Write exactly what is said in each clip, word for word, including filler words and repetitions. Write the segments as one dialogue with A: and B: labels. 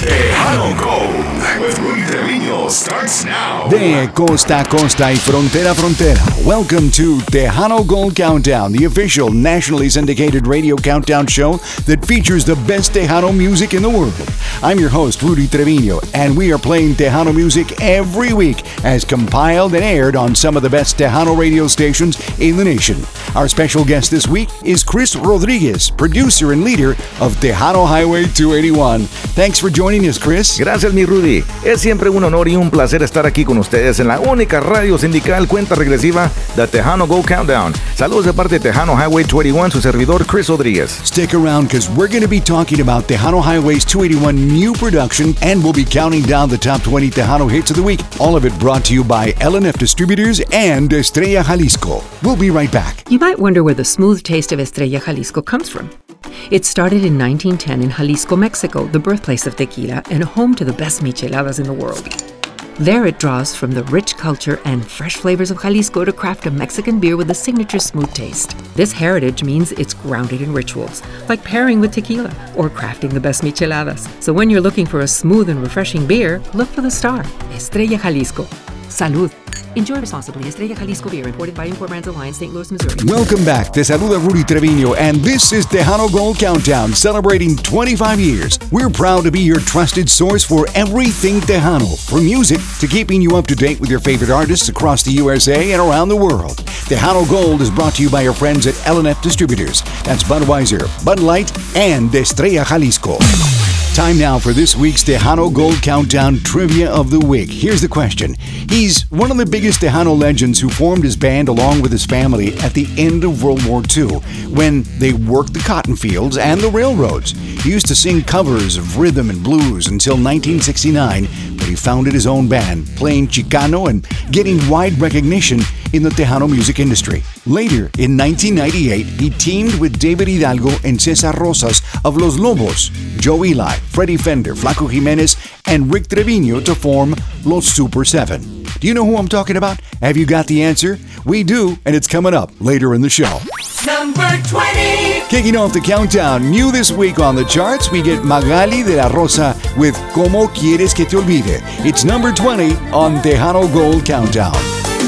A: Tejano Gold with Rudy Trevino starts now.
B: De costa a costa y frontera a frontera. Welcome to Tejano Gold Countdown, the official nationally syndicated radio countdown show that features the best Tejano music in the world. I'm your host, Rudy Trevino, and we are playing Tejano music every week as compiled and aired on some of the best Tejano radio stations in the nation. Our special guest this week is Chris Rodriguez, producer and leader of Tejano Highway two eighty-one. Thanks for joining us, Chris.
C: Gracias, mi Rudy. Es siempre un honor y un placer estar aquí con ustedes en la única radio sindical cuenta regresiva de Tejano Gold Countdown. Saludos de parte de Tejano Highway two eighty-one, su servidor Chris Rodriguez.
B: Stick around because we're going to be talking about Tejano Highway's two eighty-one new production, and we'll be counting down the top twenty Tejano hits of the week. All of it brought to you by L N F Distributors and Estrella Jalisco. We'll be right back.
D: You might wonder where the smooth taste of Estrella Jalisco comes from. It started in nineteen ten in Jalisco, Mexico, the birthplace of tequila and home to the best micheladas in the world. There it draws from the rich culture and fresh flavors of Jalisco to craft a Mexican beer with a signature smooth taste. This heritage means it's grounded in rituals, like pairing with tequila or crafting the best micheladas. So when you're looking for a smooth and refreshing beer, look for the star, Estrella Jalisco. Salud. Enjoy responsibly. Estrella Jalisco Beer, imported by Import Brands Alliance, Saint Louis, Missouri.
B: Welcome back. Te saluda Rudy Trevino, and this is Tejano Gold Countdown, celebrating twenty-five years. We're proud to be your trusted source for everything Tejano, from music to keeping you up to date with your favorite artists across the U S A and around the world. Tejano Gold is brought to you by your friends at L N F Distributors. That's Budweiser, Bud Light, and Estrella Jalisco. Time now for this week's Tejano Gold Countdown Trivia of the Week. Here's the question. He's one of the biggest Tejano legends who formed his band along with his family at the end of World War Two, when they worked the cotton fields and the railroads. He used to sing covers of rhythm and blues until nineteen sixty-nine, when he founded his own band, playing Chicano and getting wide recognition in the Tejano music industry. Later, in nineteen ninety-eight, he teamed with David Hidalgo and Cesar Rosas of Los Lobos, Joe Eli, Freddie Fender, Flaco Jimenez, and Rick Trevino to form Los Super Seven. Do you know who I'm talking about? Have you got the answer? We do, and it's coming up later in the show.
A: Number twenty.
B: Kicking off the countdown, new this week on the charts, we get Magali de la Rosa with Como Quieres Que Te Olvide. It's number twenty on Tejano Gold Countdown.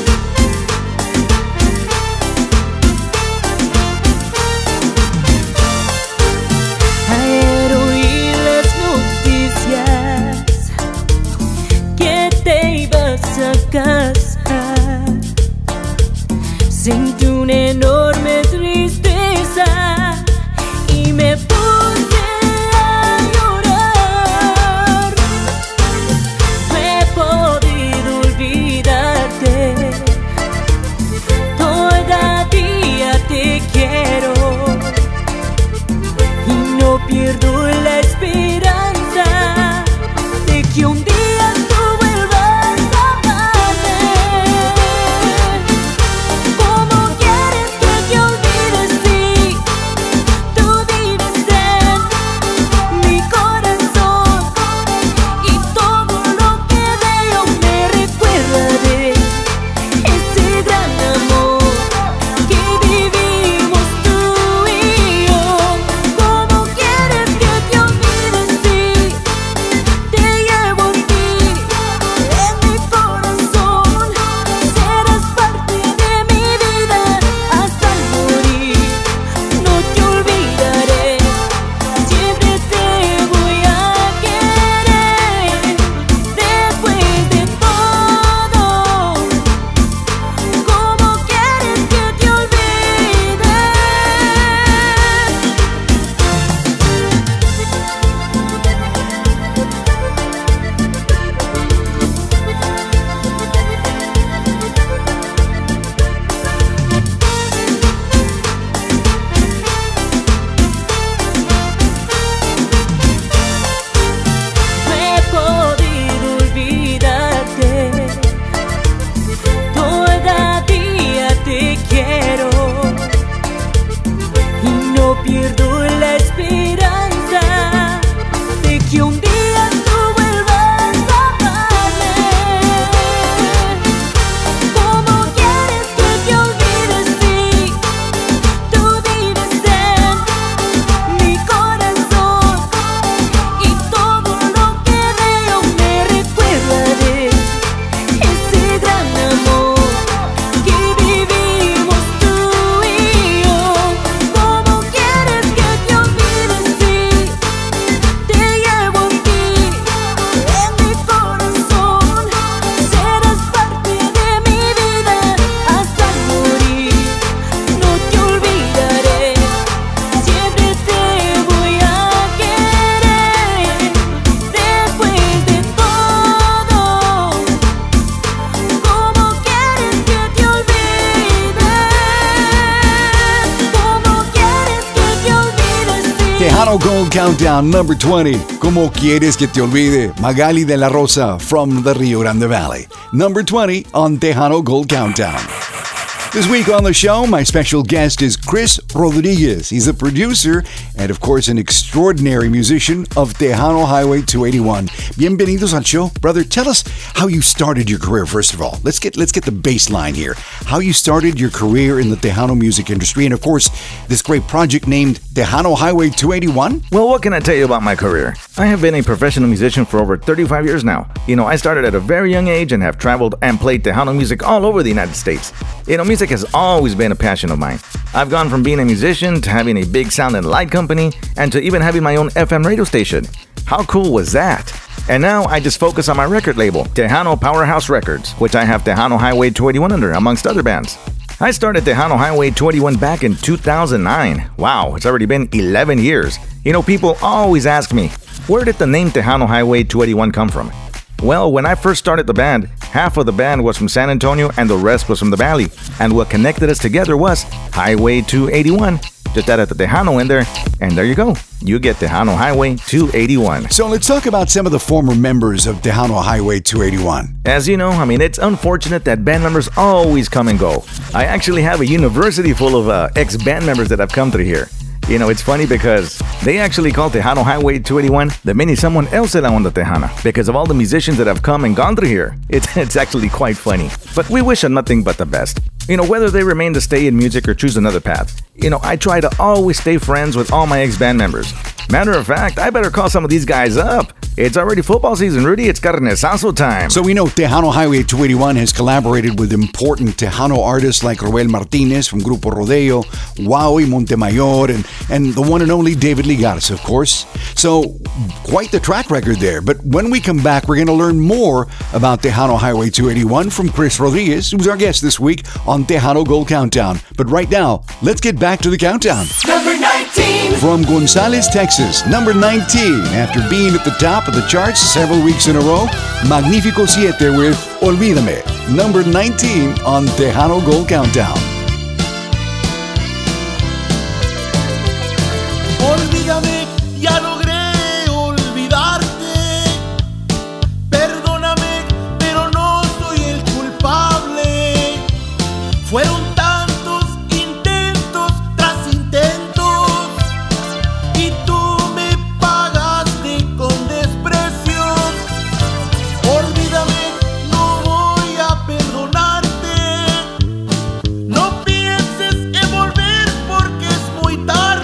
E: Casa, sentí una enorme tristeza y me puse a llorar. No he podido olvidarte, todavía te quiero y no pierdo la esperanza de que un día lo que
B: Tejano Gold Countdown number twenty. ¿Cómo quieres que te olvide? Magali de la Rosa from the Rio Grande Valley. Number twenty on Tejano Gold Countdown. This week on the show, my special guest is Chris Rodriguez. He's a producer and, of course, an extraordinary musician of Tejano Highway two eighty-one. Bienvenidos al show. Brother, tell us how you started your career, first of all. Let's get let's get the baseline here. How you started your career in the Tejano music industry and, of course, this great project named Tejano Highway two eighty-one.
C: Well, what can I tell you about my career? I have been a professional musician for over thirty-five years now. You know, I started at a very young age and have traveled and played Tejano music all over the United States. You know, music has always been a passion of mine. I've gone from being a musician to having a big sound and light company and to even having my own F M radio station. How cool was that? And now I just focus on my record label, Tejano Powerhouse Records, which I have Tejano Highway two eighty-one under, amongst other bands. I started Tejano Highway two eighty-one back in two thousand nine. Wow, it's already been eleven years. You know, people always ask me, where did the name Tejano Highway two eighty-one come from? Well, when I first started the band, half of the band was from San Antonio and the rest was from the Valley. And what connected us together was Highway two eighty-one. Just added the Tejano in there, and there you go. You get Tejano Highway two eighty-one.
B: So let's talk about some of the former members of Tejano Highway two eighty-one.
C: As you know, I mean, it's unfortunate that band members always come and go. I actually have a university full of uh, ex-band members that have come through here. You know, it's funny because they actually call Tejano Highway two eighty-one the mini someone else de la onda Tejana because of all the musicians that have come and gone through here. It's, it's actually quite funny. But we wish them nothing but the best. You know, whether they remain to stay in music or choose another path. You know, I try to always stay friends with all my ex-band members. Matter of fact, I better call some of these guys up. It's already football season, Rudy. It's carnesazo time.
B: So we know Tejano Highway two eighty-one has collaborated with important Tejano artists like Roel Martinez from Grupo Rodeo, Waui Montemayor, and, and the one and only David Ligares, of course. So quite the track record there. But when we come back, we're going to learn more about Tejano Highway two eighty-one from Chris Rodriguez, who's our guest this week on Tejano Gold Countdown. But right now, let's get back to the countdown.
E: Number nineteen.
B: From Gonzales, Texas, number nineteen. After being at the top of the charts several weeks in a row, Magnifico siete with Olvídame, number nineteen on Tejano Gold Countdown.
F: Olvídame, ya logré olvidarte. Perdóname, pero no soy el culpable. Fueron tantos intentos tras intentos y tú me pagaste con desprecio. Olvídame, no voy a perdonarte. No pienses en volver porque es muy tarde.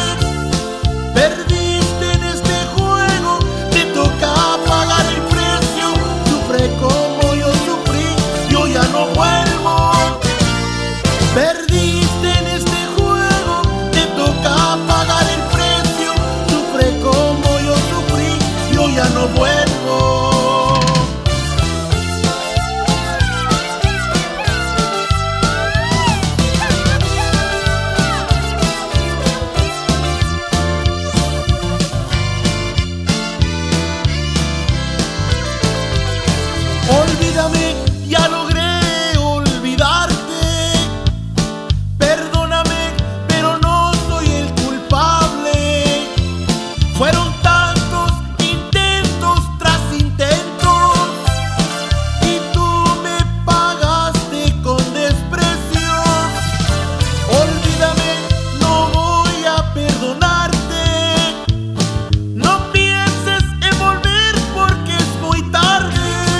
F: Perdiste en este juego, te toca pagar el precio. Sufre como yo sufrí, yo ya no vuelvo. Perdiste en este juego, te toca pagar el precio. Sufre como yo sufrí, yo ya no vuelvo. Olvídame, ya logré olvidarte. Perdóname, pero no soy el culpable. Fueron tantos intentos tras intentos y tú me pagaste con desprecio. Olvídame, no voy a perdonarte. No pienses en volver porque es muy tarde.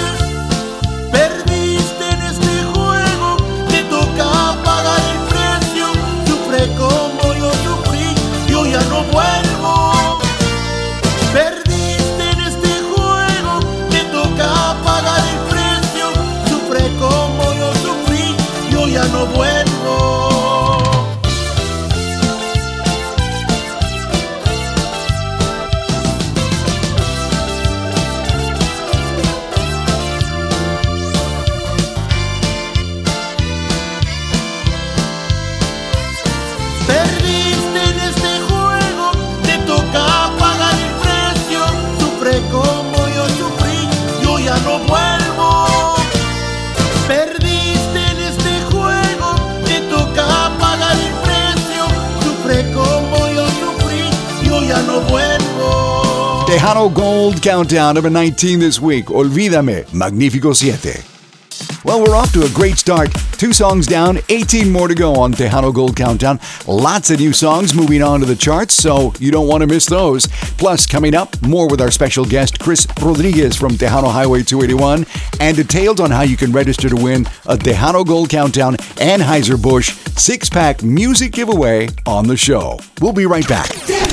F: Perdiste en este juego, te toca pagar el precio. Sufre como yo sufrí, yo ya no vuelvo. Perdiste en este juego, te toca pagar el precio. Sufre como yo sufrí, yo ya no vuelvo. Perdiste en este juego, te toca pagar el precio. Sufre como yo sufrí, yo ya no vuelvo. Perdiste en este juego, te toca pagar el precio. Sufre como yo sufrí, yo ya
B: Tejano Gold Countdown, number nineteen this week. Olvídame, Magnífico siete. Well, we're off to a great start. Two songs down, eighteen more to go on Tejano Gold Countdown. Lots of new songs moving on to the charts, so you don't want to miss those. Plus, coming up, more with our special guest, Chris Rodriguez from Tejano Highway two eighty-one, and details on how you can register to win a Tejano Gold Countdown Anheuser-Busch six-pack music giveaway on the show. We'll be right back.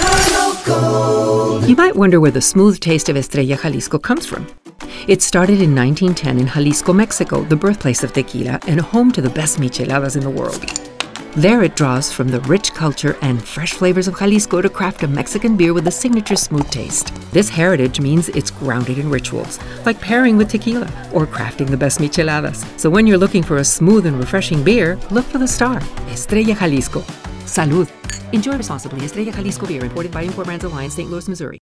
D: You might wonder where the smooth taste of Estrella Jalisco comes from. It started in nineteen ten in Jalisco, Mexico, the birthplace of tequila and home to the best micheladas in the world. There it draws from the rich culture and fresh flavors of Jalisco to craft a Mexican beer with a signature smooth taste. This heritage means it's grounded in rituals, like pairing with tequila or crafting the best micheladas. So when you're looking for a smooth and refreshing beer, look for the star, Estrella Jalisco. Salud. Enjoy responsibly. Estrella Jalisco Beer, imported by Import Brands Alliance, Saint Louis, Missouri.